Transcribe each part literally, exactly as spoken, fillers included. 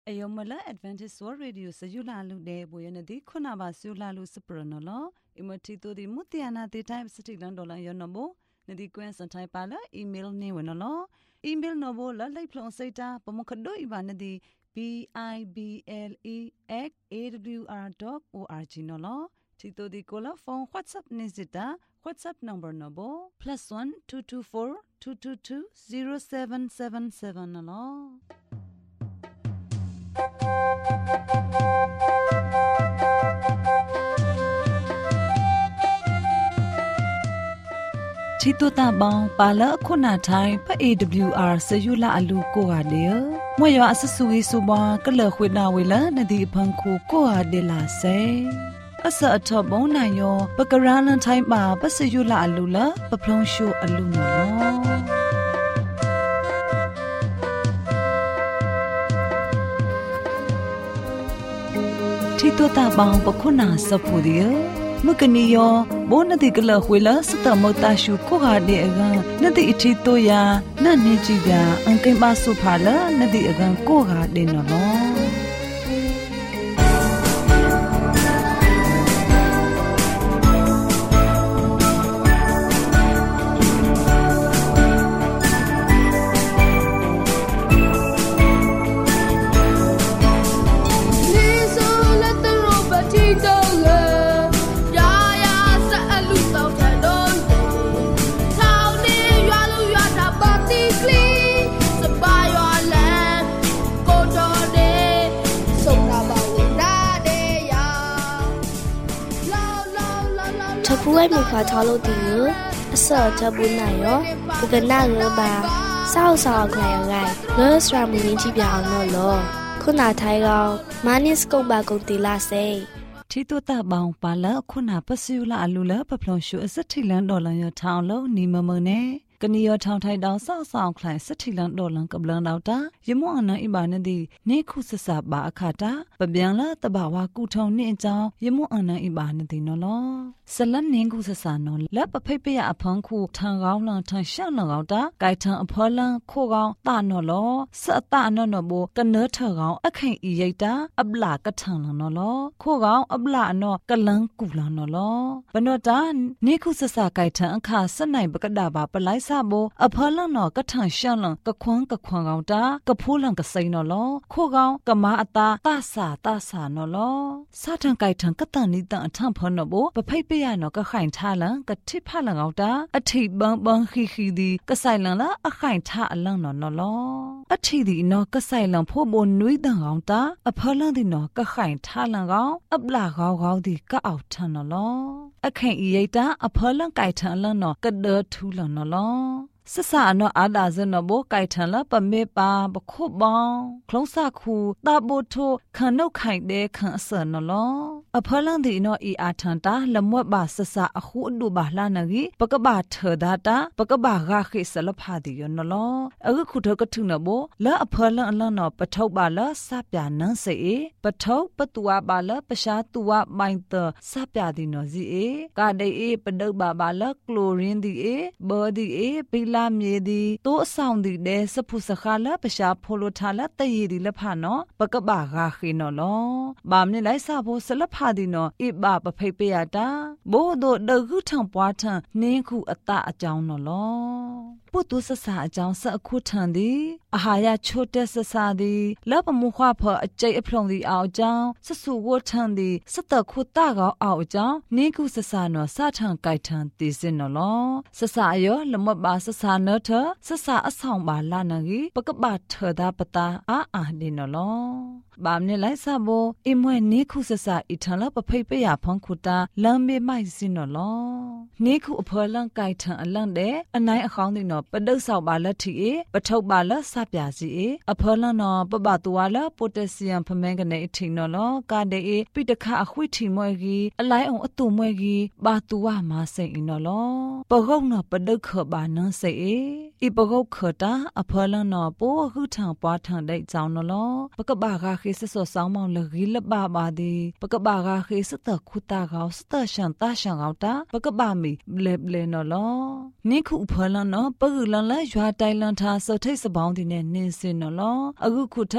Ayomala Adventist World Radio Sayula Lude Boyanadi Kunaba Sula Lu Supernolo Imotito di Mutiana the time city landola yonobo Nadi Gwen Santai Pala email ne wenolo email nobo la like plon seta Pomokado Ibanadi B I B L E at A W R dot org nolo Tito di Cola phone WhatsApp Nizita WhatsApp number nobo plus one two two four two two two zero seven seven seven nolo Chitota bang pala khuna thai pa A W R sayula alu ko ha le moyo asasui suba kala khwina wela nadi phangkhu ko ha de la se asa athobon na yo pakaralan thai ba pa sayula alu la pa phlong shu alu no Chitota bang pa khuna sapu dia Mukaniyo, bonadi gala huila sata mota shu koha de aga nadi ichito ya nani jiga angkai basu phala nadi aga koha de nolo Puai mi kha thalo tiu asa tabu na yo bugana lo ba sao sao khai ngai lo sra mu yin chi pya aw no lo khuna thai ga manis kong ba kong ti la se Chito ta bang pa la khuna pasula alula pa phlon shu asat thilan dollar yo thang lo ni mamo ne Kaniyo thang thai daw sao sao khai sat thilan dollar kablan daw ta yemo anan ibana di ne khu sasa ba akhata pabyan la tabawa ku thong ni ajaw yemo anan ibana di no lo Salan ning khu sasa no la pa phai pe ya aphang khu thang gaung lang thang shang lang gaw ta kai thang apho lang kho gaung ta no lo sa ta no no bo kana tha gaung akhain i yai ta abla ka thang lang no lo kho gaung abla no kalang ku lang no lo bano ta ne khu sasa kai thang akha sanai bakada ba palai sa bo apho lang no ka thang shang lang ka khwang ka khwang gaung ta ka pho lang ka sai no lo kho gaung ka ma ata ta sa ta sa no lo sa thang kai thang ka ta ni ta thang pho no bo pa phai pe ya no ka khain tha lang ka thip pha lang gaw ta a thai bang bang khi khi di ka sai lang la a khain tha alang no no lo a thi di no ka sai lang pho bo nui dang gaw ta a pho lang di no ka khain tha lang gaw ab la gaw gaw di ka aw than no lo a khain i yai ta a pho lang kai than lang no ka de thu lang no lo Sasa no ada zeno bo kai than la pa me pa ba kho bang khlong sa khu ta bo tho khan no khai de khan asa no lo a phalang di no I a than ta lamwat ba sasa a khu du ba hla na gi pa ka ba thö da ta pa ka ba ga khi sala pha di yo no lo a khu khu tho ka thu na bo la a phalang a la no pa thau ba la sa pya nan se e pa thau pa tuwa ba la pa sha tuwa main ta sa pya di no ji e ka dai e pa dau ba ba la chlorine di e bo di e pi laမြေဒီတိုးအဆောင်ဒီတဲ့စဖုစခါလာပရှာဖိုလိုထာလာတရီဒီလဖာနော်ပကဘာဂါခိနော်လောဘာမနေလိုက်စာဖို့ဆလဖာဒီနော်ဣဘပဖိတ်ပယတာဘို့တို့ဒဂုထံပွားထံနင်းခုအတအကြောင်းနော်လောပုတုဆဆာအကြောင်းစအခုထံဒီအာဟာရချိုတက်ဆဆာဒီလပမူခွာဖအကျိတ်အဖုံဒီအောင်အကြောင်းစဆူဝထံဒီစတခုတကောက်အောင်အကြောင်းနင်းခုဆဆာနော်စထံကြိုက်ထံတည်စင်နော်လောဆဆာယောလမဘာဆဆာနထဆဆာအဆောင်ပါလာနဂီပကပထဒါပတာအာအာဒီနော်လောဘာမနေလိုက်စဘောအမွဲနင်းခုဆဆာအထံလပဖိတ်ပယဖန်ခုတာလမ်းမေမိုက်စင်နော်လောနင်းခုအဖော်လန်ကြိုက်ထံအလန့်တဲ့အနိုင်အခေါင်းဒီနော်ပဒုတ်ဆောက်ပါလက်ထီပထုတ်ပါလက်စပြစီအဖော်လန်နော်ပပတူဝါလာပိုတက်ဆီယမ်ဖမန်ကနေအထီနော်လောကာဒေပိတခအခွိထီမွဲကြီးအလိုက်အောင်အတူမွဲကြီးဘာတူဝါမစိန်နော်လောပဂုတ်နော်ပဒုတ်ခဘာနန်းစေဤပဂုတ်ခတာအဖော်လန်နော်ပိုခုထံပွားထံတဲ့ကြောင်းနော်လောပကဘာခခိစဆောဆောင်းမောင်လကြီးလဘပါဒီပကဘာခခိစတခုတာကောစတရှန်တာရှန်ကောတာပကဘာမီလေလေနော်လောနိခုအဖော်လန်နော်ပဂုလန်လဲရွာတိုင်လန်ထားစောထိတ်စပေါင်းဒီနဲ့နင်းစင်နော်လောအခုခုထ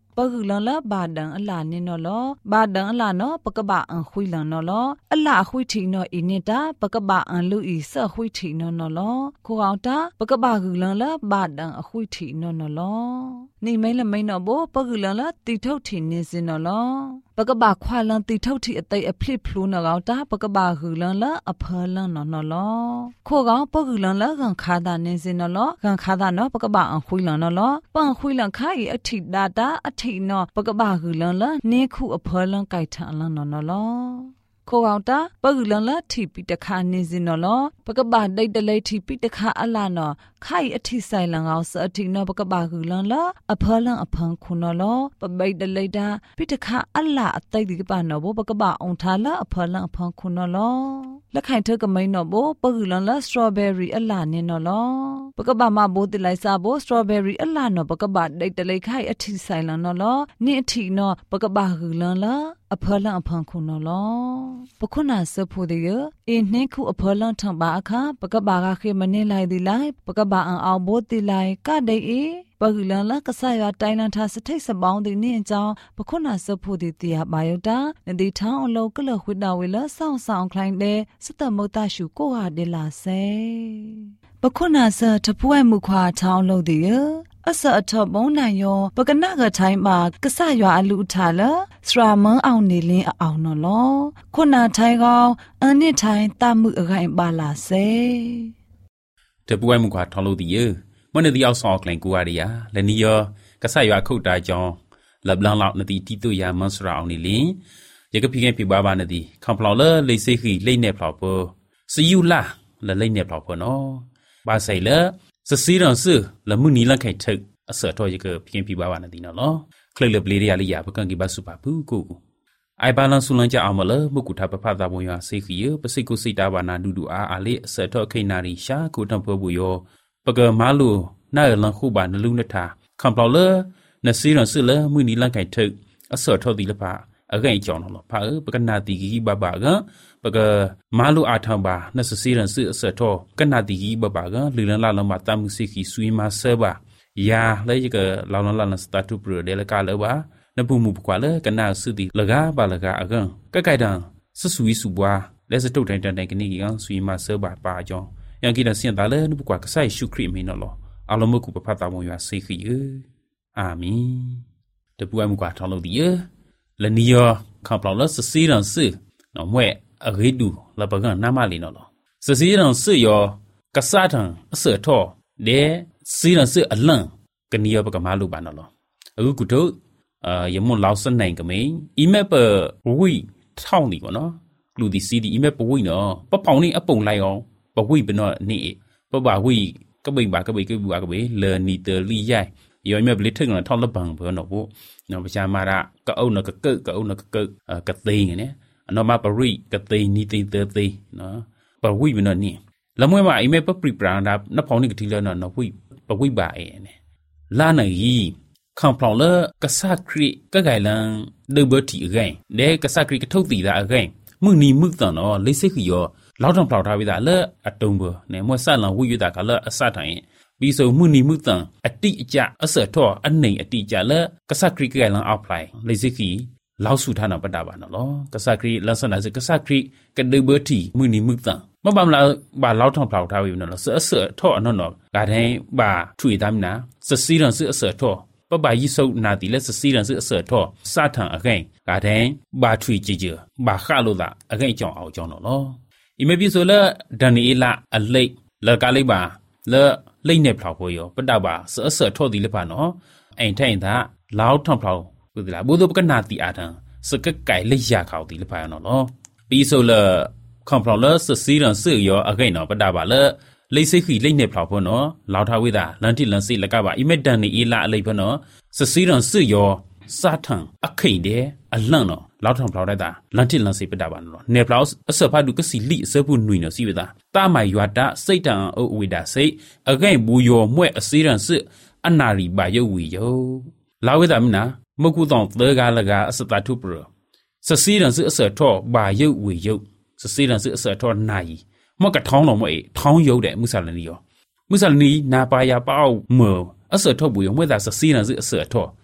ปะกุลังละบาดังอลาเนนอลอบาดังอลาเนาะปะกะบะอันคุยลังนอลออลาคุยทีนออินิตาปะกะบะอันลุอีสะคุยทีนอนอลอคูအောင်ตาปะกะบะกุลังละบาดังอคุยทีนอนอลอนี่ไม่ละไม่นอโบปะกุลังละติထုတ်ทีนิสินอลอปะกะบะควาลังติထုတ်ทีอไตอพลิพลูนอအောင်ตาปะกะบะกุลังละอเพอลังนอนอลอคูအောင်ปะกุลังละกันคาดานิสินอลอกันคาดาเนาะปะกะบะอันคุยลังนอลอปังคุยลังคาอีอထိดาตาอထိเนาะปะกะบะกุลังละနေခုအဖောလန်ไก่ထန်လန်နော်လောခိုအောင်တာပဂူလန်လာထီပိတခါနေစင်နော်လောပကပဒိတ်တလိထီပိတခါအလာနော်ခိုင်အထိဆိုင်လန်အောင်စအထိနော်ပကပဂူလန်လာအဖောလန်အဖန်ခုနော်လောပပိတ်တလိတာပိတခါအလာအတိတ်ဒီကပနော်ဘောပကပအောင်ထားလာအဖောလန်အဖန်ခုနော်လောလက်ခိုင်ထကမိန်နော်ဘောပဂူလန်လာစထrawberryအလာနေနော်လောပကပမဘိုးတလိုက်စားဘောစထrawberryအလာနော်ပကပဒိတ်တလိခိုင်အထိဆိုင်လန်နော်လောနိအထိနော်ပကပဂူလန်လာအဖောလန်အဖန်ခုနော်လောပခုနာစဖို့ဒီရအင်းနှင်းခုအဖောလန်ထံပါအခါပကပကခေမနေလိုက်ဒီလိုက်ပကပအန်အောင်ဘိုးတီလိုက်ကဒိတ်အေပဂူလန်လကဆာရတိုင်းလန်ထားစထိတ်စပေါင်းဒီနင်းအကြောင်းပခုနာစဖို့ဒီတရားပါယုတာနဒီထောင်းအလောကလခွဒဝေလဆောင်းဆောင်ခလိုင်းတဲ့စတမုတ်တရှုကိုဟာဒီလာဆေပခုနာစတပွဲ့မှုခွာထောင်းလို့ဒီရအစအထဘုံနိုင်ယောပကနကထိုင်းမှာကဆရွာအလူထားလစရာမန်းအောင်နေလင်းအောင်နော်လောခုနာထိုင်းကောင်အန်နစ်ထိုင်းတမှုအခိုင်ပါလာစေတပွဲ့မှုခွာထောင်းလို့ဒီရမနဒီအောင်ဆောင်းကလင်ကူရရလနီယောကဆရွာခုတ်တာကြောင့်လဘလန်လောက်နတီတီတူရမန်းစရာအောင်နေလင်းရကဖိခင်ပြပါပါနတီခံဖလော်လလိစိခိလိနေဖလော်ပေါ်စီယူလာလလိနေဖလော်ပေါ်နော်ပါဆိုင်လစစီရန်စလမှုနီလခိုင်ထုအစတော်ရကပြင်းပြပါပါနတိနော်လောခလလပလေးရလေးရပကန်ကိဘဆုပါဘူးကိုအိုင်ဘာလန်ဆူလန်ကြအောင်မလမကုထပဖတာဘုံရစေခီယပစိကုစိတာဘာနာဒူဒူအားအားလေးအစတော်ခိနာရီရှာကိုတံဖို့ဘူးယောပကမာလူနာလန်ခုပါနလူနထာခံပလော်လနစီရန်စလမှုနီလခိုင်ထုအစတော်ဒီလပါအခိုင်ကြောင်းနော်ဖာပကနာတိကိဘဘာကပကမာလူအာထံပါနစစီရန်စအစတော်ကနာတိကိဘဘာကလူလန်လာလမတမှုစိခိဆွေမဆဘာယာလေကလောင်လန်စတတူပရဒေလကလဘာနပုမှုကွာလေကနာစုတိလကားပါလကားအကန်ကကိုက်တန်ဆဆူဝီစုဘွားလက်စတုတ်တိုင်းတန်တိုင်းကနိကဆွေမဆဘာပါကြောင်းယံကိတဆင်တာလေနပုကွာကဆိုင်ရှုခရိမင်းနော်အလုံးမကုပဖတာမွန်ရစေခိအာမင်တပူအမှုကွာထောင်းလို့ဒီလနီယောခံပလောလစစီရန်စနော်မွဲအဂိတူလပကနာမလီနော်စစီရန်စယောကဆာထံအစထောဒေစီရန်စအလန်ကနီယောပကမာလူပါနော်အခုကုတုအာယမွန်လောက်စနိုင်ကမင်းအီမက်ပဝီထောင်းဒီကောနော်လူဒီစီဒီအီမက်ပဝီနော်ပပောင်နေအပုံလိုက်အောင်ပဝီဘနော်နေပပဝီကပိဘာကပိကဘူအကပိလေနီတလီရိုင်ယောမြဘလစ်ထငါထောင်းလပံဘောနော်ဘောနော်ပချာမာရကအုံနကကကအုံနကကကသိငနေအနော်မပရိကသိနီသိသသိနော်ပဝိမနော်နိလမွဲမအိမေပပရိပရာနာနဖောင်းနိကတိလနော်နော်ဝိပဝိပါအေနေလာနေခံပလောင်လကဆာခရီကဂိုင်လန်ဒေဘတီအဂိုင်ဒဲကဆာခရီကထုတ်တီတာအဂိုင်မှုနီမှုတန်နော်လိစိခီယောလောက်တောင်ပလောက်ထားပြီးသားလဲအတုံးဘောနေမွဲဆလန်ဝိယတာကလအစတိုင်ပြီးဆိုမှုနီမှုတန်အတိအကျအစထောအနေအတိအကျလဲကဆာခရီကဂိုင်လန်အောက်ဖလိုက်လိစိခီလောက်စုထားနာပတ္တပါနော်ကဆာခရီလဆနာစကဆာခရီကဒေဘတီမှုနီမှုတန်မပမလာဘာလောက်ထောင်ပလောက်ထားပြီးနော်ဆအစထောအနော်နော်ဒါတိုင်းဘာထွေသားမနာစစီရန်စအစထောပပယိဆုနာတိလက်စစီရန်စအစထောစာထံအခိုင်ဒါတိုင်းဘာထွေကြည်ကြဘာခလို့လားအခိုင်ကြောင်အောင်ကြောင်းနော်အမေပြဆိုလဒန်နီလာအလိတ်လကလေးပါလလိတ်နေဖလောက်ဖို့ရောပတ္တပါစအစထောဒီလက်ပါနော်အိမ်ထိုင်သာလောက်ထောင်ဖလောက်ဘူးလားဘုဒ္ဓပကနာတိအာထံစကကိုင်လက်ရခေါတီလက်ပါနော်ပြီးဆိုလခံပလောလစစီရန်စရောအခိုင်နော်ပတ္တပါလလိစိခိလိနေဖလောက်ဖို့နော်လောက်ထားဝိတာလန်တိလန်စိလကပါအမက်တန်နီအီလာအလိဖနော်စစီရန်စရောစာထံအခိန်တဲ့အလန့်နော်လောက်ထောင်ဖလောက်တဲ့တာလန်တိလန်စိပတ္တပါနော်နေဖလောက်အစဖတ်ဒုကစီလိအစပုနွိနော်စီဝတာတာမိုင်ရွာတာစိတ်တန်အိုဝိတာစိတ်အခိုင်ဘူယောမွဲ့အစီရန်စအနာရီပါယုတ်ဝီယောလာဝိတာမနာမကုတောင်သကားလကအစတထုပရစစီရန်စအစထောဘာယုတ်ဝီယုတ်စစီရန်စအစထောနိုင်မကထောင်းတော်မအေးထောင်းယုတ်တဲ့မုဆာလနီယောမုဆာလနီနာပါယာပေါမောအစထောဘူယောမွဲ့တာစစီရန်စအစထောဒ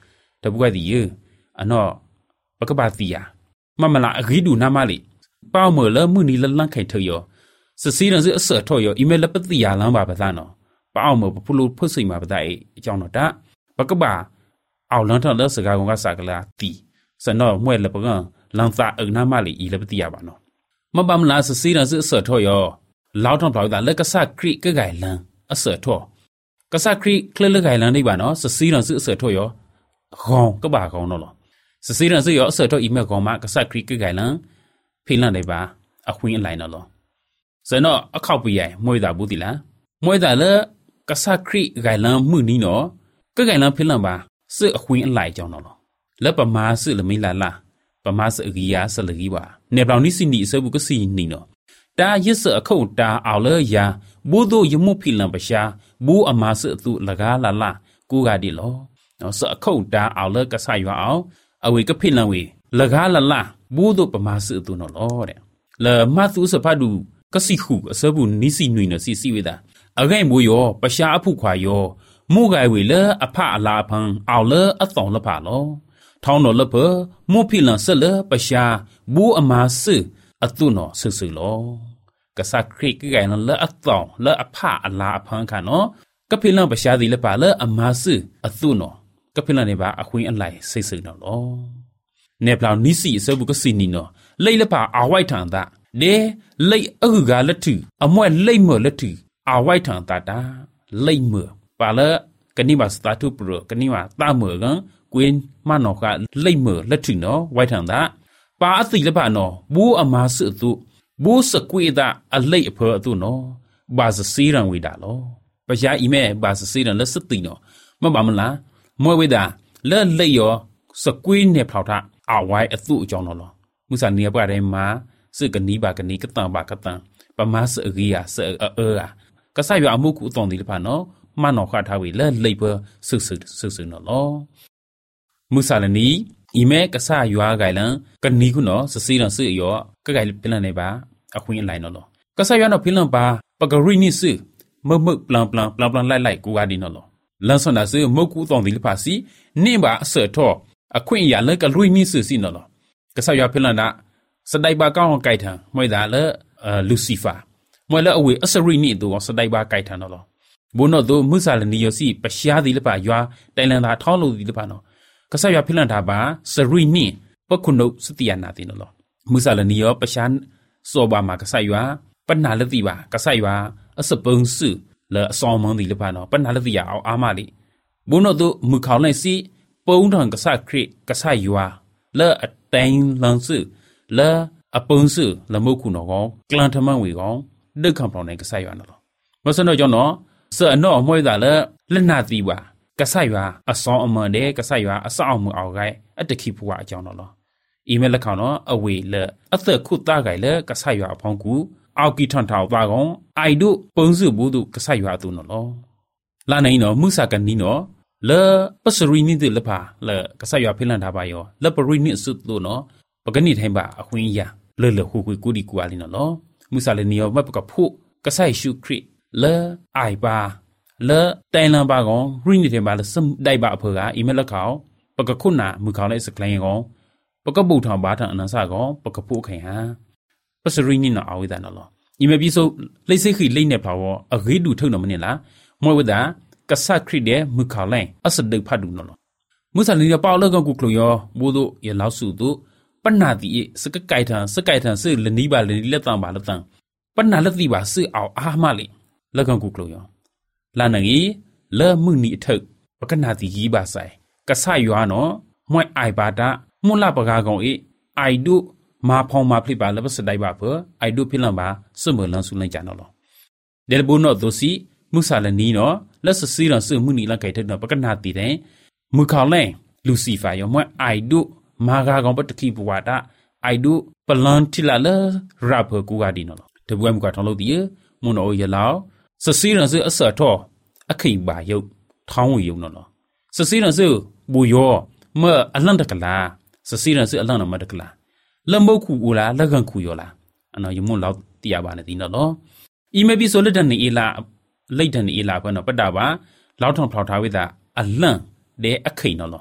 တပူကဒီယအနော်ပကပါတီယာမမလာအဂီဒူနာမလီပေါမလမှုနီလလန့်ခိုင်ထယောစစီရန်စအဆောထောယောအီမေလပတိယာလမ်းပါပသနော်ပေါမပပလူဖုစိမာပဒအေအကြောင်းတော့ဒါပကပါအောက်လန်ထလစကားကောင်ကစကလာတီစနော်မွဲလပကလန်သာအနာမလီဤလပတိယာပါနော်မပမလာစစီရန်စအဆောထောယောလောက်ထောင်ထောက်တာလက်ကဆခရိကဂိုင်လန်အဆောထောကဆခရိကလလဂိုင်လန်နေပါနော်စစီရန်စအဆောထောယောခေါင်ကပါကောင်နော်စစီရန်စယောအဆောထောအီမေကောင်မကဆခရိကဂိုင်လန်ဖိလန်နေပါအခွင့်အလိုက်နော်စနော်အခောက်ပြရိုင်မွေးတာဘူးတီလားမွေးတာလေကဆခရိဂိုင်လန်မှုနီနော်ကဂိုင်လန်ဖိလန်ပါစစ်အခွင့်အလိုက်ကြောင်းနော်လက်ပမာစစ်လမီလာလာပမာစအဂီယာဆလဂီပါနေပလောင်နိစီနီအစဘူးကစီနီနော်တာရစ်စအခုတ်တာအောင်လေယာဘူဒိုယမှုဖိလန်ပရှာဘူးအမာစစ်သူလကားလာလာကူကဒီလောနော်စအခုတ်တာအောင်လေကဆရွာအောင်အဝေကဖိလန်ဝေလကားလာလာဘူးဒိုပမာစစ်သူနော်လောတဲ့လေမတ်သူစဖတ်ဒူကစီခုအစဘူးနိစီနွေနော်စီစီဝေတာအဂိုင်မိုးယောပရှာအဖုခွာယောမူဂိုင်ဝေလေအဖအလာဖန်အောင်လေအသောလဖလောထောင်းတော်လဖမုဖိလန်ဆက်လေပရှာဘူးအမာစစ်အတုနော်ဆဆလောကဆခရိကဂိုင်လေအသောလေအဖအလာအဖန်ခါနော်ကဖိလန်ပရှာဒီလေပါလေအမာစစ်အတုနော်ကဖိလန်နေပါအခွင့်အလိုက်စိတ်စိတ်နော်လောနေပလောင်နိစီအစဘူးကစီနီနော်လိတ်လပါအဝိုက်ထန်တာဒေလိတ်အဟုကလက်ထူအမွဲလိတ်မော်လက်ထူအဝိုက်ထန်တာတာလိတ်မော်ပါလေကနိမစတာတုပရကနိမတာမော်ကကွင်းမနောကလိတ်မော်လက်ထူနော်ဝိုက်ထန်တာပါအသိလပါနော်ဘူးအမာစစ်သူဘူးစကွေတာအလိတ်အဖော်သူနော်ဘာစစီရန်ဝေတာလောပရှာအီမဲဘာစစီရန်လက်စတိနော်မဘာမလားမွဲဝေတာလဲလိတ်ရောစကွေနေဖောက်တာအဝိုက်အသူအကြောင်းနော်မူစာနေပါတဲ့မှာစစ်ကနီးပါကနီးကတန်ပါကတန်ပမာစအဂီယာစအဲအာကဆာရအမှုကူအတုံဒီလဖာနော်မနောခထားဝေလဲလိပ်ပဆုဆုဆုဆုနော်လောမူဆာလနီအီမဲကဆာရွာဂိုင်လန်ကနီးခုနော်စစီရန်စစ်ရောကဂိုင်ပလန်နေပါအခွင့်အလိုက်နော်လောကဆာရွာနော်ဖိလန်ပါပဂရီနိစစ်မမပလန်ပလန်ပလန်ပလန်လိုက်လိုက်ကူဝါဒီနော်လောလန်ဆွန်နာစစ်မုတ်ကူအတုံဒီလဖာစီနင့်ပါအဆော့ထောအခွင့်အရလဲကရီနိစစ်စီနော်လောကဆာရွာဖိလန်နာစတိုင်ပါကောင်းကိုက်ထံမွေးတာလေလူစီဖာမွေးလေအဝေအစရိနိတူစတိုင်ပါကိုက်ထံနော်ဘုနောတို့မုဆာလနီယစီပရှားဒီလပါရွာတိုင်လန်သာထောင်းလို့ဒီလပါနော်ကဆရွာဖိလန်တာပါစရိနိပခုနုစတိယနာတိနော်မုဆာလနီယပရှားစောပါမှာကဆရွာပနာလတိပါကဆရွာအစပုံစုလေအစောမန်ဒီလပါနော်ပနာလတိယအောင်အာမလီဘုနောတို့မူခေါင်းလိုက်စီပုံထံကဆခရစ်ကဆရွာလေအတိုင်လန်စုလာအပုံးစုလမုတ်ခုနော်ကောင်ကလန်ထမန်ဝေကောင်ဒုက္ခပေါင်းနေကဆရွာနော်မစနော်ကြောင့်နော်စအနော်အမွှဲတာလေလက်နာတီပါကဆရွာအစောအမန်တဲ့ကဆရွာအစောအောင်မှုအောင်ကိုင်အတခိဖူဝအကြောင်းနော်အီမေးလက်ခေါနော်အဝေလေအသက်ခုတာကိုင်လေကဆရွာအဖောင်းကူအောက်ကီထွန်ထောက်ပါကောင်အိုက်တို့ပုံစုဘူးတို့ကဆရွာသူနော်လာနေနော်မုဆာကနီနော်လေပစရီနိတိလပါလေကဆရွာဖိလန်တာပါယောလေပရီနိစုတို့နော်ပကနိထိုင်ပါအခွင့်ရလေလေခုခွေကူဒီကူအလီနော်မုဆာလနီယောမပကဖို့ကဆိုင်ရှုခရစ်လေအိုင်ပါလေတိုင်လန်ပါကောင်ရင်းနေတယ်ပါလေစမ်ဒိုင်ပါအဖေကအီမေးလက်ခေါပကခုနာမူခေါလိုက်စကလိုင်းကောင်ပကပုထောင်ပါထန်အနဆာကောင်ပကဖို့ခိုင်ဟာပစရီနိနော်အဝိဒနော်အီမေးပြီးဆိုလိစိခိလိနေပါဝအဂိဒူထုံနော်မနေလားမွေဝဒကဆခရစ်တဲ့မူခေါလိုက်အစဒိဖတ်ဒူနော်မုဆာလနီယောပေါလောကကူကလိုယောဘိုးတို့ရလောက်စုတို့ပနာတိစကကိုက်ထန်စကိုက်ထန်စစ်လနီးပါလနီလက်တန်ပါလက်တန်ပနာလက်တိပါစစ်အောင်အားမလေးလက်ကကုကလို့ယောလာနငီလဲမှုနီအထုပ်ပကနာတိကြီးပါဆိုင်ကဆရွာနော်မွဲအိုင်ပါတာမွလပကားကောင်အေအိုင်ဒုမာဖောင်းမာဖလိပါလပစတိုင်ပါဖအိုင်ဒုဖိလန်ပါစွမလန်ဆုလိုက်ကြနော်ဒဲလဘူနော့ဒိုစီမုဆာလနီနော်လက်စစီရန်စွမှုနီလက်ကိုက်တဲ့ပကနာတိတဲ့မူခေါလဲလူစီဖာယောမွဲအိုင်ဒုမာဂါကောင်ပတခိပဝါဒအိုက်ဒုပလန်တီလာလရဘကူဂါဒီနော်တပွေးမကွာထောင်းလို့ဒီမွန်အိုရလောက်စစီရန်စအဆော့ထောအခိပါယုတ်ထောင်းဝယုံနော်စစီရန်စဘူယောမအလန်တကလာစစီရန်စအလန်နမတကလာလမ်ဘခုဦးလားလက်ကန်ခုယောလားအနော်ယမွန်လောက်တီးရပါနေဒီနော်အီမေဘီဆိုလက်တန်နေလာလိတ်တန်နေလာဘနော်ပတ္တာပါလောက်ထောင်ဖောက်ထားဝိတာအလန်တဲ့အခိနော်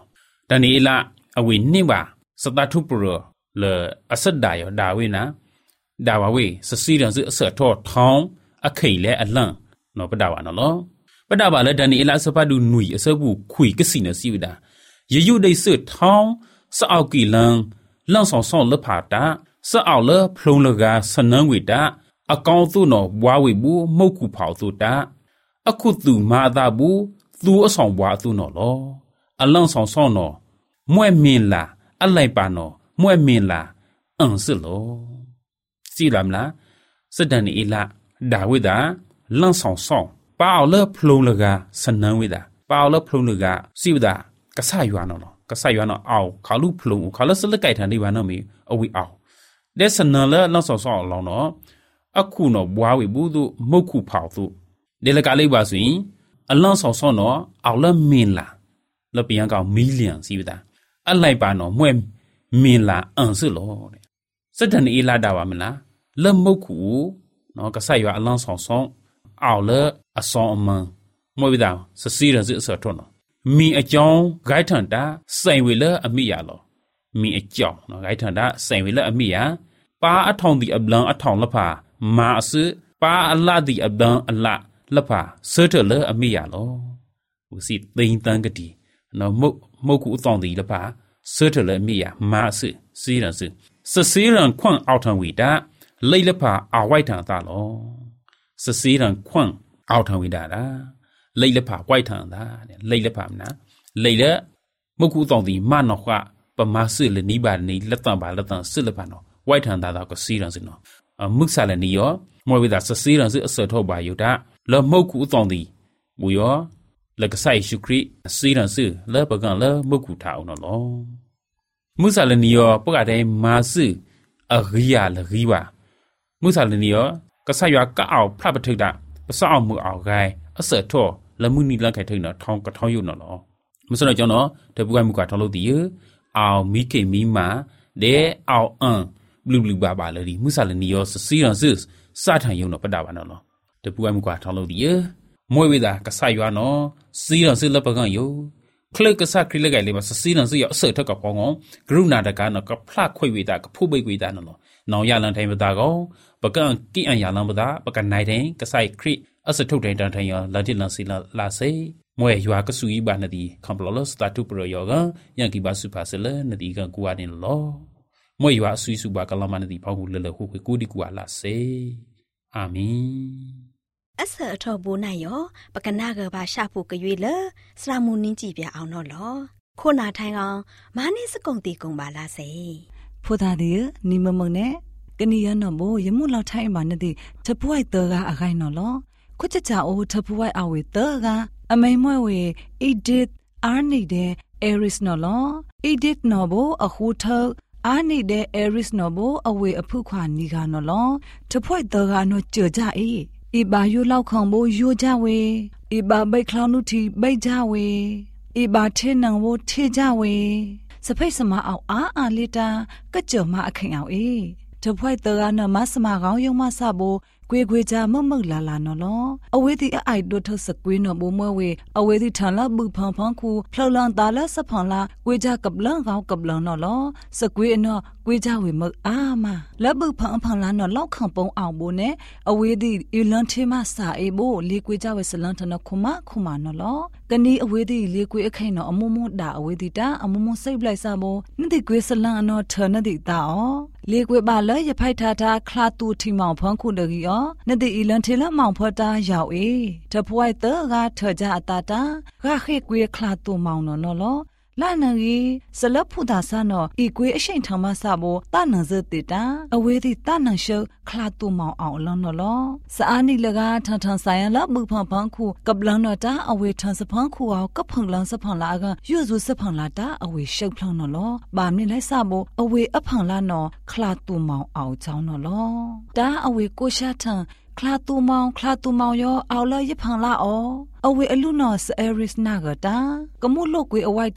တန်နီလာအဝေနှင်းပါစတာထုပရလေအစဒါယောဒါဝေနာဒါဝဝေစစီရန်စအစထောထောင်းအခိလေအလန့်နော်ပဒါဝနော်လောပဒါပါလေတန်နီလာစပဒူနွီအစဘူးခွေကစီနစီဝဒါယေယုဒိစထောင်းစအောက်ကီလန်လန့်ဆောင်ဆောင်လဖာတာစအောက်လဖလုံလကစနန်းဝေတာအကောင်းသူနော်ဘွားဝေဘူးမုတ်ကူဖောက်သူတာအခုသူမာသာဘူးသူအဆောင်ဘွားသူနော်လောအလန့်ဆောင်ဆောင်နော်မွဲ့မင်လာအလိုက်ပါနော်မွဲ့မင်လာအန်စလောစီလမ်လားစဒန်နီလာဒါဝိဒါလန့်ဆောင်ဆောင်ပါအော်လဖလုံလကစနန်းဝေတာပါအော်လဖလုံလကစီဝဒါကဆာယွာနော်ကဆာယွာနော်အောက်ခါလူဖလုံခါလစလကိုက်ထန်ဒီဘာနော်မီအဝီအောက်တဲ့စနန်းလလန့်ဆောင်ဆောင်လောင်းနော်အခုနော်ဘွားဝေဘူးသူမုတ်ခုဖောက်သူဒီလကလေးပါဆိုရင်အလန့်ဆောင်ဆောင်နော်အောက်လမင်လာလပီယံကောင်မီလီယံစီဝဒါအလိုက်ပါနော်မွဲမင်လာအန်စလောတဲ့စဒန်အေလာဒါဝမလားလမုတ်ခုနော်ကဆာယွာအလန့်ဆောင်ဆောင်အောက်လအဆောင်အမန်မွဲဝဒါစစီရစအစထွန်းနော်မီအကြောင်းဂိုက်ထန်တာစိုင်ဝေလအမိရလောမီအကြောင်းနော်ဂိုက်ထန်တာစိုင်ဝေလအမိရပါအထောင်ဒီအဘလန်အထောင်လဖာမာအစပါအလာဒီအဘလန်အလာလဖာဆတ်တလအမိရလောဝစီသိန်းတန်ကတိနော်မုတ်မုတ်ကူအတောင်ဒီလဖာဆတ်တလအမိရမာအစစီရန်စစစီရန်ခွန့်အောက်ထံဝီတာလိတ်လဖာအဝိုက်ထံတာလောစစီရန်ခွန့်အောက်ထံဝီတာလားလိတ်လဖာဝိုက်ထံတာတဲ့လိတ်လဖာမနာလိတ်လမုတ်ကူအတောင်ဒီမနောခပမာစလနီဘာနီလက်တံပါလက်တံစလဖာနော်ဝိုက်ထံတာတော့ကစီရန်စနော်မုဆာလနီယောမွေဝဒါစစီရန်စအစထောပါယုတာလမုတ်ကူအတောင်ဒီမူယောလကဆိုင်ရှုခရီစီရန်စလပကန်လမုတ်ကူထားအောင်နော်မုဆာလနီယောပကတဲ့မာစအရိယာလရိပါမုဆာလနီယောကဆရွာကအောက်ဖပထိတ်တာပစောက်မှုအောက်ကိုင်းအစထောလမှုနီလက်ခိုင်ထိတ်နော်ထောင်းကထောင်းယုနော်နော်မစတော့ကျွန်တော်တပူကမှုကထောင်းလို့တည်ရအောင်မီကေမီမာတဲ့အောင်အန်ဘလူးဘလူးပါပါလေဒီမုဆာလနီယောစစီရန်စစထန်ယုံနော်ပတာပါနော်တပူကမှုကထောင်းလို့တည်ရမွေဝေတာကဆရွာနော်စီရန်စလပကန်ယုခလကဆခရီလကလေးမှာစစီရန်စရအစထက်ကပေါင်းကောဂရုနာတကနော်ကဖလခွေဝေတာကဖုတ်ပိတ်ဝေတာနော်နောင်ရလန်ထိုင်ပတာကောပကန်ကိအန်ရလန်ပတာပကန်နိုင်တဲ့ကဆိုင်ခရီအစထုတ်တဲ့တန်ထိုင်ရလာတိလန်စီလာလာစေမွေရွာကဆူဤပါနဒီကမ်ပလောစတာတူပရယောကယန်ကီပါစုပါစလနဒီကကူဝါနေလောမွေရွာဆွီစုပါကလမနဒီဖောက်ခုလလခုခွေကူဒီကူဝါလာစေအာမင်အဆအထောဘူနိုင်ယောပကနာကဘာရှာဖို့ကြွေလစရာမူနင်းကြည့်ပြအောင်တော့လောခုနာထိုင်ကောင်မာနစ်စကုံတီကုံပါလားစေဖိုသာဒီနီမမုံနဲ့ကနီယနော်ဘောယမှုလောက်ထိုင်ပါနဲ့ဒီတပွိုက်တော့ကအခိုင်နော်လောခုချချအိုတပွိုက်အဝေတော့ကအမိန်မွဲဝေ edit အာနေတဲ့ eris နော်လော edit နော်ဘောအခုထောက်အာနေတဲ့ eris နော်ဘောအဝေအဖုခွာနီကနော်လောတပွိုက်တော့ကနော်ကြော်ကြအေးอีบายุเล่าของโบยูจาเวอีบาใบคลาวนุทีใบจาเวอีบาเทนังโวเทจาเวสะเพ่สมาเอาอาอาลิตาก็เจอมาอขิงเอาเอเธอพ่อยเตอร์นะมาสมาเขายงมาซาโบกวยกวยจามึมึลาลาเนาะลอเอาเวที่ไอโดเธอสกวยเนาะโบเมื่อเวเอาเวที่ทันละบึกพังพังคูพลาลังตาละสะพังละกวยจากับลังเขากับลังเนาะลอสกวยเนาะกวยจาเวมึกอามาละบึกพังพังละเนาะลอกขังปงเอาโบเนเอาเวที่อีลันเทมาสาเอโบลีกวยจาเวสลังทนะคุมะคุมาเนาะลอกันนี้เอาเวที่ลีกวยอไข่เนาะอมุมุด่าเอาเวที่ตาอมุมุใส่ไบซาโบนั่นที่กวยสลังเนาะเธอนั่นที่ตาอ๋อลีกวยบาเลยอย่าไผทาทาคลาตูที่หม่องพังคูเดกีอ๋อนั่นที่อีลันเทละหม่องพอตายาวเอเธอป่วยเตอกาเธอจะตาตากาเขกวยคลาตูหม่องเนาะเนาะลอลานังยีสลับผู้ดาสานออีกวยอเชิงธรรมะซาโบตานังเจติตาอเวที่ตานังเชคลาตูหม่องเอาลอนเนาะลอสะอานี่ละกาทันทันสายันละบึกพังพังคูกับลังเนาะตาอเวทันสะพังคูเอากับพังลังสะพังลากะยูซุสะพังลาตาอเวเชพลังเนาะลอบามนี่ไลซาโบอเวอพังลาเนาะคลาตูหม่องเอาจ้องเนาะลอตาอเวโกชาทังคลาตูมองคลาตูมองยอเอาเลยยพังละอ๋อเอาเวอลุนอสเอริสนากะตากะมุโลกเวอไวตา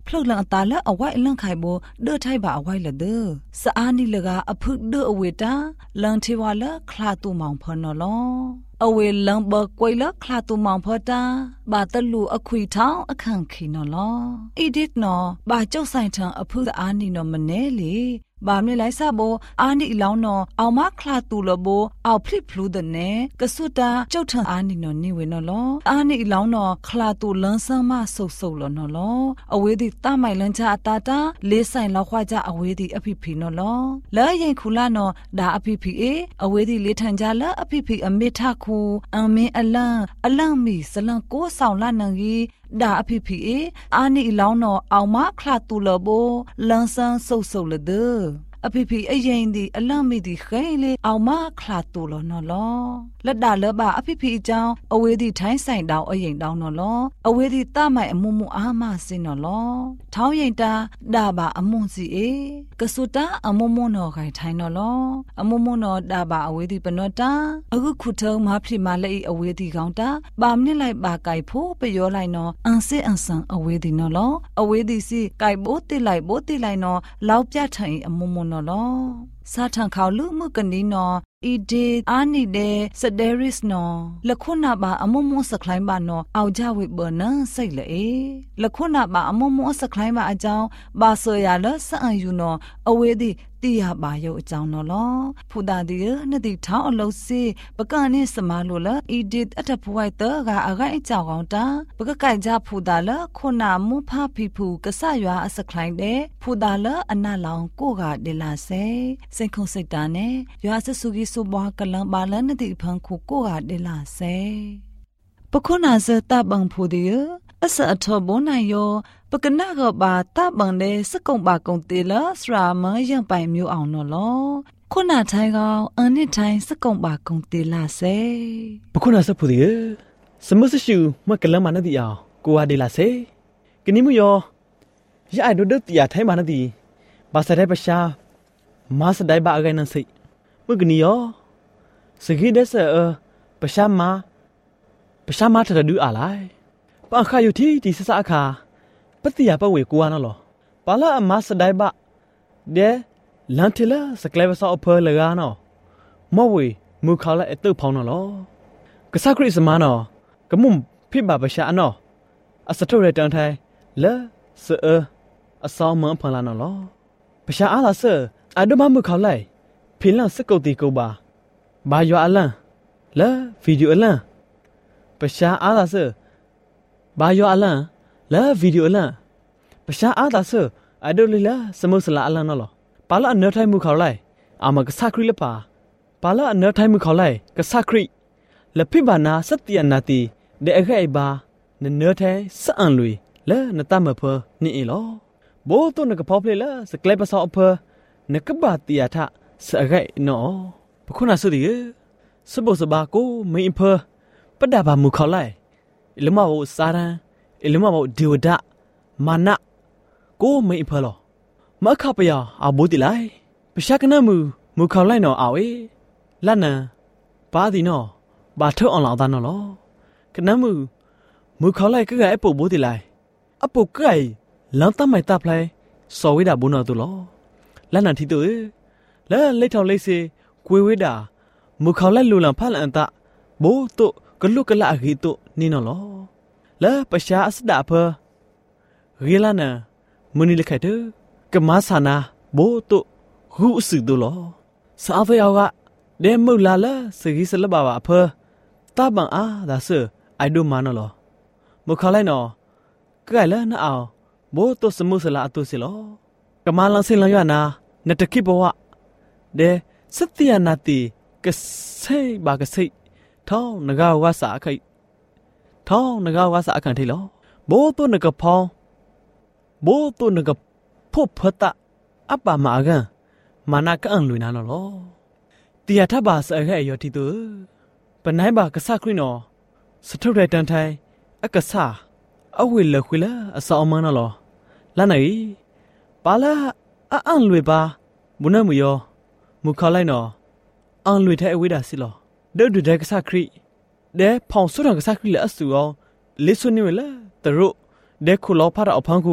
พลุลังตาละเอาไว้ลังไข่โบเดือไทยบ่าเอาไว้ละเด้อสะอานี่ละกาอพึกเดืออเวตาลังเทวาละคลาตูมองพอนอลอအဝေလံဘကွိလခလာတူမောင်ဖတာဘာတလူအခွေထောင်းအခန့်ခိနော်လောအီဒစ်နော်ဘာကျုပ်ဆိုင်ထံအဖုအာနီနော်မနဲလေဘာမလိုက်စဘောအာနီလောင်းနော်အောင်မခလာတူလဘောအောက်ဖလစ်ဖလူးတဲ့နဲကဆုတာကျုပ်ထံအာနီနော်နေဝေနော်လောအာနီလောင်းနော်ခလာတူလန်းဆမ်းမဆုပ်ဆုပ်လောနော်လောအဝေးဒီတမိုင်လန်းချအတာတာလေးဆိုင်လောက်ခွာကြအဝေးဒီအဖိဖိနော်လောလဲရင်ခူလာနော်ဒါအဖိဖိအေအဝေးဒီလေးထန်ကြလာအဖိဖိအမေထခုအမင်းအလန့်အလန့်မီစလန့်ကိုဆောင်လာနန်ကြီးဒါအဖိဖိအေအာနီလောင်းနော်အောင်မခလာတူလဘောလန်းဆန်းဆုပ်ဆုပ်လတဲ့အဖိဖိအရင်ဒီအလန့်မီဒီခဲလေအောင်မခလာတူလနော်လောလက်ဒါလဘအဖိဖိအကြောင်းအဝေးဒီထိုင်းဆိုင်တောင်အရင်တောင်နော်လောအဝေးဒီတမိုင်အမှုမှုအာမစင်နော်လောထောင်းရင်တာဒါပါအမွန်စီအေကဆုတာအမွန်မွန်နော်ခိုင်ထိုင်းနော်လောအမွန်မွန်နော်ဒါပါအဝေးဒီပနောတာအခုခုထုံးမဖိမလက်အဝေးဒီကောင်တာပါမနစ်လိုက်ပါကြိုက်ဖို့ပယောလိုက်နော်အန်စစ်အန်ဆန်အဝေးဒီနော်လောအဝေးဒီစီကြိုက်ဖို့တိလိုက်ဖို့တိလိုက်နော်လောက်ပြထိုင်အမွန်မွန်နော်လောစာထန်ခေါလူမှုကနီနော်အီဒီအာနီဒေစဒဲရစ်နော်လခုနာပါအမုံမစခလိုင်းပါနော်အောက်ကြဝိဘနစိတ်လေလခုနာပါအမုံမစခလိုင်းပါအကြောင်းဘာဆောရလစအန်ယူနော်အဝေးဒီတိရပါယုတ်အကြောင်းနော်လောဖူတာဒီနှစ်တိထောင်းအလုံးစီပကနိစမလိုလအီဒီအတပွိုက်တကအခိုင်အကြောင်းကောင်းတာပကကိုင်ကြဖူတာလခုနာမူဖဖီဖူကဆရွာအစခလိုင်းတဲ့ဖူတာလအနလောင်ကိုကဒေလာဆေစိတ်ခုံစိတ်တာနဲ့ရွာဆဆူကြီးစဘွားကလန်ပါလန်တိဖန်ခုကိုကဒေလာဆေပခုနာဇတဘန်ဖူဒီအစအထောဘွန်နိုင်ယောပကနာကဘာတဘန်တဲ့စကုံပါကုံတေလစရာမယံပိုင်မျိုးအောင်နော်လောခုနာထိုင်ကောင်အန်နစ်ထိုင်စကုံပါကုံတေလာစေပခုနာစဖူဒီစမစရှူမကလမနဒီအောင်ကိုဝဒေလာစေကနိမယောရအိုင်ဒိုဒတီယာထိုင်မနဒီဘာစတဲ့ပရှာမစဒိုင်ဘာအဂိုင်နန်စိမကနီယောစဂိဒဆာပရှာမပရှာမထရဒူအလိုက်ပါခါယူတီဒီစစအခါပတိယပဝေကိုဝါနော်လောပါလာအမစဒိုင်ဘဒဲလန်တီလာစကလေဘဆောအဖေလကားနော်မောဝေမူခါလာအတုတ်ဖောင်းနော်လောကဆခရစ်စမနော်ကမုံဖိဘပရှာနော်အစထုရတန်ထိုင်လဲဆအအဆောင်းမဖန်လာနော်လောပရှာအားလာဆအဒမမူခါလိုက်ဖိလန်စကုတ်တီကိုပါဘာယောအလန်လဲဗီဒီယိုအလန်ပရှာအားလာဆဘာယောအလန်လဲဗီဒီယိုအလန်ပရှာအားလာဆအဒိုလီလာစမုစလာအလန်နော်လောပါလာအနော်ထိုင်မူခါလိုက်အမကဆခရီလပါပါလာအနော်ထိုင်မူခါလိုက်ကဆခရီလဖိဘာနာစတျယနာတီဒေအခဲဘာနနော်ထိုင်စအန်လွေလဲနတမဖနီအီလောဘိုးတုန်ကဖောပလေလာစကလေပဆောအဖနကဘာတီယာထစအခဲနော်ပခုနာဆုဒီစဘစဘာကိုမင်းဖပဒဘာမူခါလိုက်အလမဝစာရန်အလမဝဒီဝဒမာနကိုမင်းဖလောမခပယအဘူတီလိုက်ပရှကနမူမူခါလိုက်နော်အဝေလနန်ပါဒီနော်ဘာထောက်အောင်လာသားနော်လောကနမူမူခါလိုက်ကအပုတ်ဘူတီလိုက်အပုတ်ကဲလန်တမိုင်တပ်လိုက်စော်ဝေးတာဘူးနော်သူလောလနန်တီတူလဲလက်ထောက်လေးစီကွေဝေးတာမူခါလိုက်လူလန်ဖလန်တဘိုးတုကလုကလာဂီတုနီနော်လောလဲပရှာအစဒဖရီလနန်မူနီလက်ခတဲ့ကမဆာနာဘိုးတုဟုအစုတူလောစာဖေယောကဒဲမုလာလာစဂီစလဘဘာဖတဘန်အားဒါဆအိုင်ဒိုမနော်လောမခလိုက်နော်ကဲလဲနော်အောင်ဘိုးတုစမှုစလာအတုစီလောကမလန်စင်လရနာနတခိဘဝဒဲစတျယနာတီကဆေဘာကဆေထောင်းငါဝါစာခိထောင်းငါဝါစာအခန့်ထေလောဘိုးတုနကဖောင်းဘိုးတုနကဖုတ်ဖတာအပမာကန်မာနာကန်လွင်နာနော်တီယထဘာစရဲယောတီတူပနိုင်ဘာကဆခရနော်စထုရတန်ထိုင်အကဆာအဝေလခွေလာအစောင်းမနော်လာနိုင်ပါလာအန်လွေပါဘုနမယောမူခလိုက်နော်အန်လွေတဲ့အဝေးတာစီလောဒုဒဒကဆခရီဒဲဖောင်ဆုရကဆခရီလာအဆူအောင်လေးဆွနေဝဲလာတရုဒဲခုလောဖာအဖန်ခု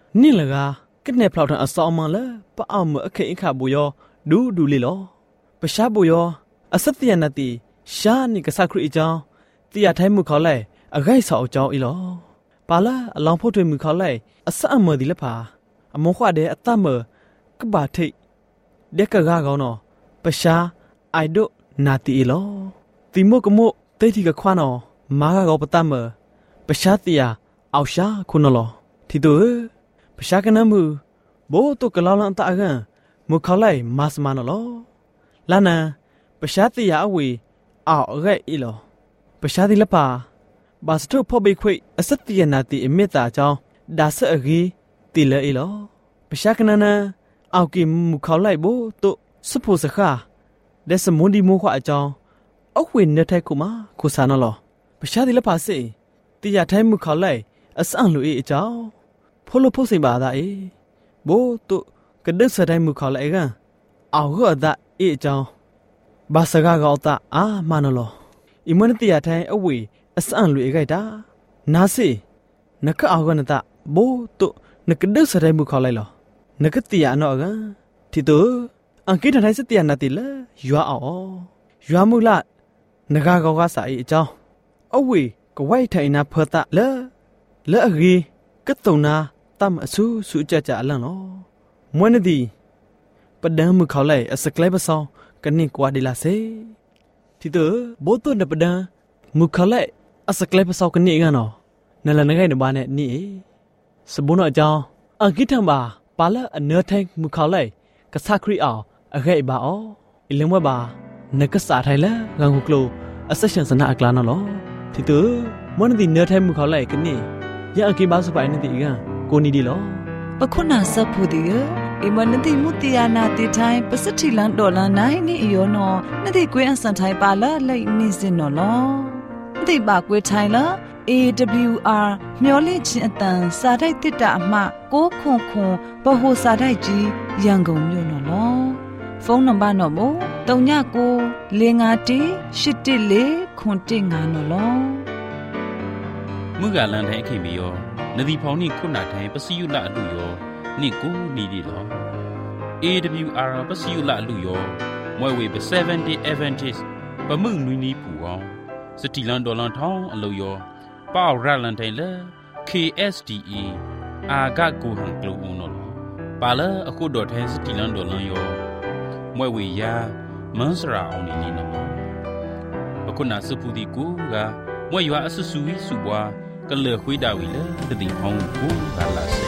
นี่ละกาก็แนพลาวทันอสอมาละปะเอามืออเคอิขาบุยอดูดูลิลอปะชาบุยออสัตยานาติชานี่กะสักครีจาวติยาไทมุเขาไลอะไกสอจาวอีลอปาละอลองพูดด้วยมือเขาไลอสะอมดิละพาอมขวาเดอตะมกบาทิเด็กกะกากอนอปะชาไอโดนาติอีลอติโมกโมเตติกะควานอมากะกอปะตะมปะชาติยาเอาชาคุณนลอทิโตปะชากะนมูโบตุกะลาลันตะอะกันมุเขาไลมาสมานลอลานาปะชาติยาอเวอ้าวเรอีลอปะชาติละปาบาสตุพอเบควิอสัตยานาติอเมตตาจาวดาสะอกีติเลอีลอปะชากะนานาเอากิมุเขาไลโบตุสุโพสะคาเดสมุนดิโมขวาจาวอเวเนไทคุมาคุสานลอปะชาติละปาเซติยาไทมุเขาไลอสังลุอีจาวพอลโพสิบาดาเอโบตุกะดึกสะไดมุเขาไลกันเอากอดาอีจาวบาสกากอตาอามานลออิมนติยาไทอเวอสังลุอีไกดานาซินกะเอากันตะโบตุนกะดึกสะไดมุเขาไลลอนกะติยานอกันทิโตอังกิทไทสติยานาติละยัวเอายัวมุละนกากอกาสาอีจาวอเวกไวไทนาเพตะละละอกีกะตุนาตามอสุสุจจะอลันลอมวนดีปะดังมุเขาไลอสกไลบะซอกันนี่กว่าดิลาเซทิโตโบตุนปะดังมุเขาไลอสกไลบะซอกันนี่กันนอนั่นละนไกนบาเนนี่สบุนอจาวอังกิทังบาปาละอเนไทมุเขาไลกะสักครีอาวอะไกบาอออิเลงวะบานกะสาไทละกังกุกโลอสชันสนะอกลานอลอทิโตมวนดีเนไทมุเขาไลกันนี่ยะอังกิบาสุไปนติกันโกนีดีลอปะคุนาสัพพุดิเออิมันติมุติยานาติไทปสติลันดอลาไนนี่อีโยนอนติกวยอันสันไทปาละไลนิสินนอลอนติบากวยไทละ เอ ดับเบิลยู อาร์ မျော်လင့်ခြင်းအတန်စာတိုက်တစ်တာအမှကိုးခွန်ခွန်ဘဟုစာတိုက်ကြီးရန်ကုန်မြို့နော်လောဖုန်းနံပါတ်တော့မို့၃၉ကို၄၅၁၈၁၄ခွန်၁၅နော်လောมุกาลันไทขิมิยอနဒီဖောင်နိခုနာထိုင်ပစီယုလအလူယောနိကိုနီဒီလော เอ ดับเบิลยู อาร์ ပစီယုလအလူယောမွဲဝေပseventy Adventist ပမှုနွီနီပူအောင်စတီလန်ဒေါ်လန်ထောင်းအလူယောပေါရလန်ထိုင်လေ เค เอส ดี เอ အာဂတ်ကိုဟန်ကလိုဦးနော်ပါလာအခုဒေါ်ထိုင်စတီလန်ဒေါ်လန်ယောမွဲဝေယာမန်စရာအောင်နီနီနော်အခုနာစပူဒီကိုကမွဲရွာအဆဆူဝီစုပွားကလေခွေးတာဝီလေတတိဟောင်းကိုကလာစေ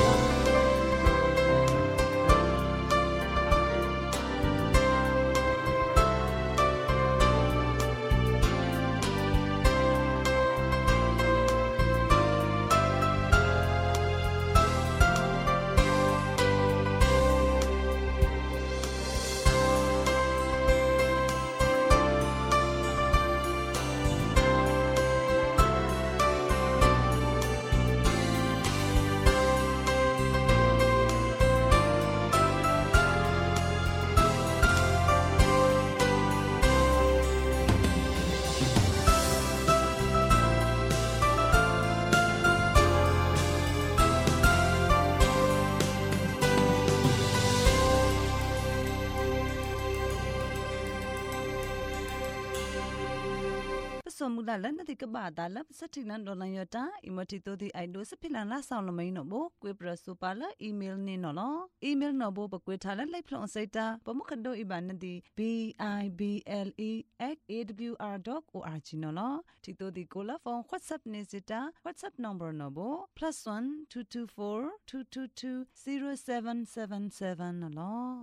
สมุดาลันติกบาดาลับสติลันดอลันยตาอิมติโตติไอโดสพิลันลาซาวลมัยนอโบกวยปรสุปาละอีเมลนี่นอลอีเมลนอโบปกวยทาละไลพลอนไซตาปมุขโดอิบานติ b i b l e at a w r dot org นอลติโตติโกลาฟอน WhatsApp เนซิตา WhatsApp number นอโบ plus one two two four two two two zero seven seven seven นอล